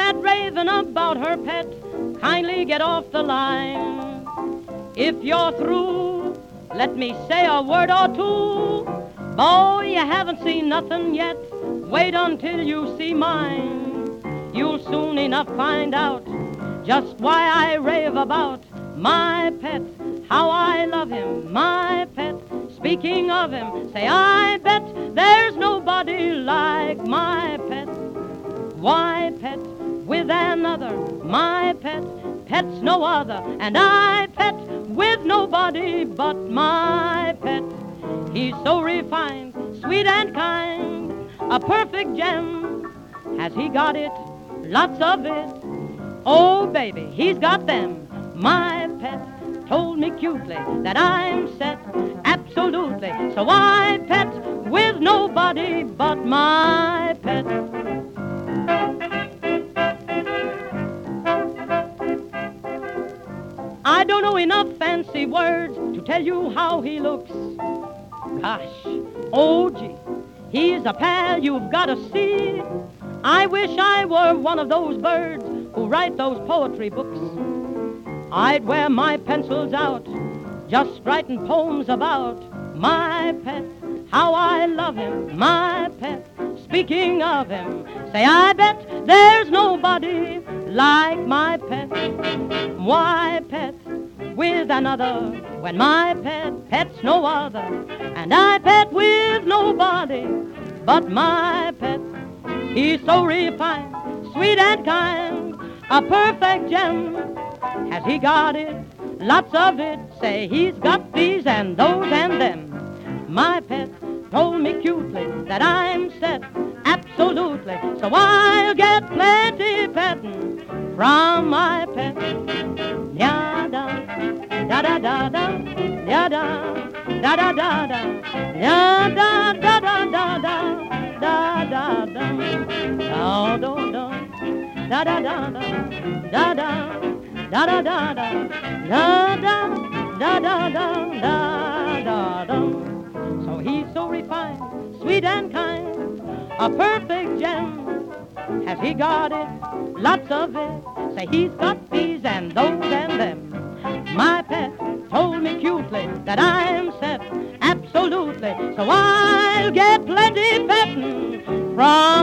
cat raving about her pet, kindly get off the line. If you're through, let me say a word or two. Boy, you haven't seen nothing yet. Wait until you see mine. You'll soon enough find out just why I rave about my pet, how I love him, my pet. Speaking of him, say I bet there's nobody like my pet. Why pet with another, my pet, pet's no other, and I pet with nobody but my pet. He's so refined, sweet and kind, a perfect gem. Has he got it? Lots of it. Oh, baby, he's got them. My pet told me cutely that I'm set, absolutely. So I pet with nobody but my pet. I don't know enough fancy words to tell you how he looks. Gosh, oh gee, he's a pal you've got to see. I wish I were one of those birds who write those poetry books. I'd wear my pencils out, just writing poems about my pet, how I love him, my pet. Speaking of him, say I bet there's nobody like my pet. Why pet with another when my pet's no other, and I pet with nobody but my pet. He's so refined, sweet and kind, a perfect gem. Has he got it? Lots of it. Say he's got these and those and them. My pet told me cutely that I'm set, absolutely. So I'll get plenty petting from my pet. Ya-da, da-da-da-da, ya-da, da-da-da-da, ya-da, da-da-da-da, da-da-da, da-da-da, da-da-da-da, da-da, da-da-da-da, da-da-da-da-da-da-da. So he's so refined, sweet and kind, a perfect gem. Has he got it? Lots of it. Say he's got these and those and them. My pet told me cutely that I'm set, absolutely. So I'll get plenty petting from